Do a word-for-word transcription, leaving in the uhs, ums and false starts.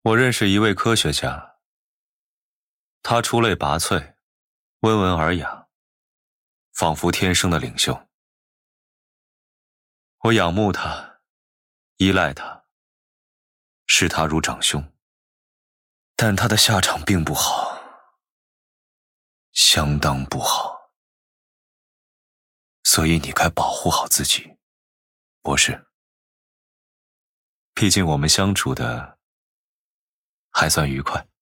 我认识一位科学家，他出类拔萃，温文尔雅，仿佛天生的领袖。我仰慕他，依赖他，视他如长兄。但他的下场并不好，相当不好。所以你该保护好自己，博士。毕竟我们相处的还算愉快。